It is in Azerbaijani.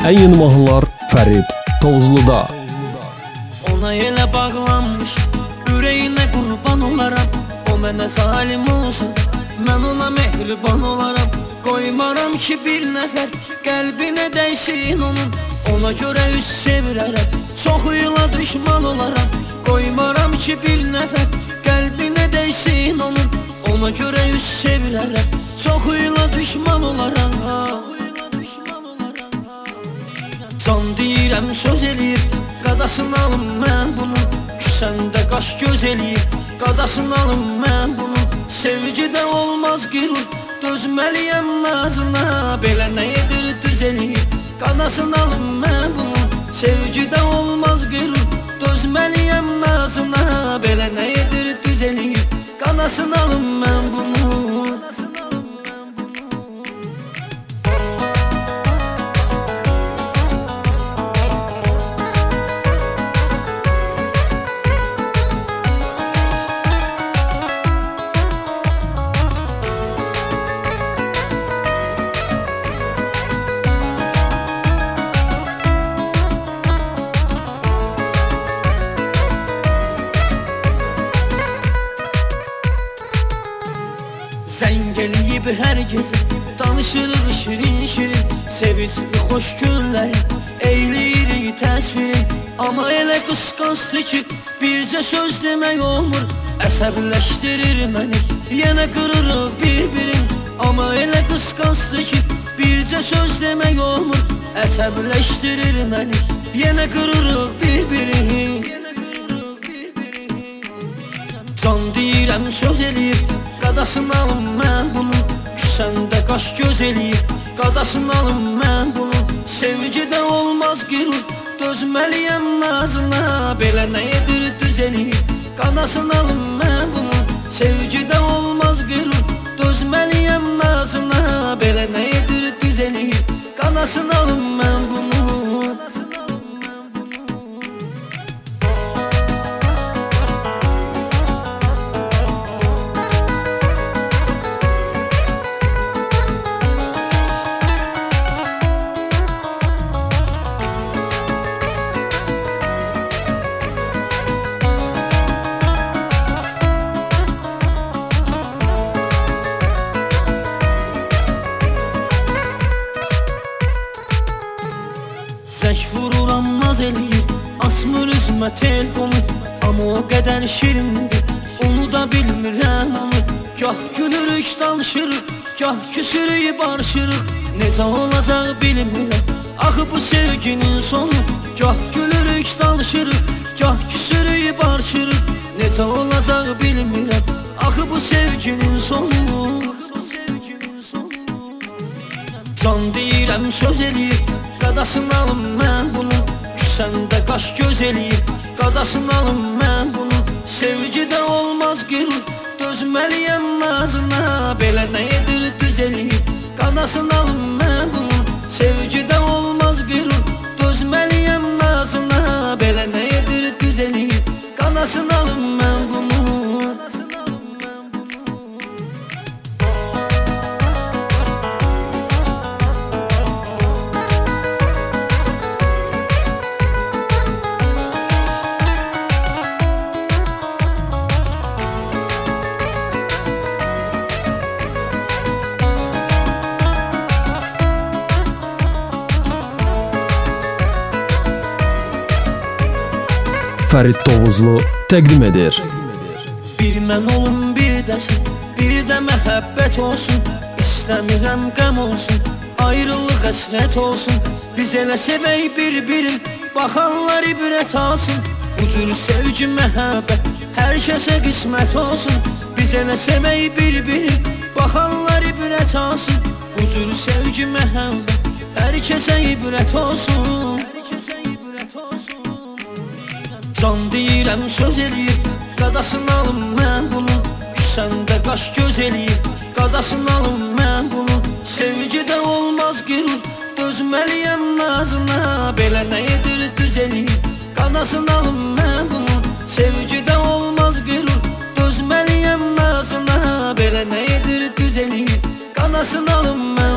Ən yeni mahnılar Fərid Tovuzluda. Ona elə bağlanmış, ürəyinə qurban olaram. O mənə zalim olsa, mən ona mehriban olaram. Qoymaram ki bir nəfər qəlbinə dəysin onun. Ona görə üz çevirərəm, çoxuyla düşman olaram. Qoymaram ki bir nəfər qəlbinə dəysin onun. Ona görə üz çevirərəm, çoxuyla düşman olaram. Can deyirəm, söz eləyib, qadasını alım mən bunun. Küsəndə qaş göz eləyib, qadasını alım mən bunun. Sevgidə olmaz qürur, dözməliyəm nazına. Belə nə edir düz eləyib, qadasını alım mən bunun. Sevgidə olmaz qürur, dözməliyəm nazına. Belə nə edir düz eləyib, qadasını alım mən bunun. Zəng eləyib hər gecə, danışırıq şirin-şirin. Sevincli xoş günləri, eyləyirik təsvirin. Amma elə qısqancdır ki, bircə söz demək olmur. Əsəbləşdirir məni, yenə qırırıq bir-birin. Amma elə qısqancdır ki, bircə söz demək olmur. Əsəbləşdirir məni, yenə qırırıq bir-birin. Can deyirəm, söz eləyib, qadasını alım mən bunun. Küsəndə qaş göz eləyib, qadasını alım mən bunun. Sevgidə olmaz qürur, dözməliyəm nazına. Belə nə edir düz eləyib, qadasını alım mən bunun. Sevgidə olmaz qürur, dözməliyəm nazına. Belə nə edir düz eləyib, qadasını alım mən bunun. Zəng vururam, naz eləyir, asmır üzmə telefonu. Amma o qədər şirindir, onu da bilmirəm onu. Gah gülürük, danışırıq, gah küsürük, barışırıq. Necə olacaq bilmirəm, axı bu sevginin sonu. Gah gülürük, danışırıq, gah küsürük, barışırıq. Necə olacaq bilmirəm, axı bu sevginin sonu. Can deyirəm, söz eləyib, qadasını alım mən bunun. Küsəndə qaş göz eləyib, qadasını alım mən bunun. Sevgidə olmaz qürur, dözməliyəm nazına. Belə nə edir düz eləyib, qadasını alım mən bunun. Sevgidə olmaz qürur, dözməliyəm nazına. Belə nə edir düz eləyib, qadasını alım mən bunun. Fərid Tovuzlu təqdim edir. Bir mən olum, bir də sən, bir də məhəbbət olsun. İstəmirəm qəm olsun, ayrılıq həsrət olsun. Biz elə sevək bir-birin, baxanlar ibrət alsın. Huzur, sevgi, məhəbbət, hər kəsə qismət olsun. Biz elə sevək bir-birin, baxanlar ibrət alsın. Huzur, sevgi, məhəbbət, hər kəsə ibrət olsun. Can deyirəm, söz eləyib, qadasını alım mən bunun. Küsəndə qaş göz eləyib, qadasını alım mən bunun. Sevgidə olmaz qürur, dözməliyəm nazına. Belə nə edir düz eləyib, qadasını alım mən bunun. Sevgidə olmaz qürur, dözməliyəm nazına. Belə nə edir düz eləyib, qadasını alım mən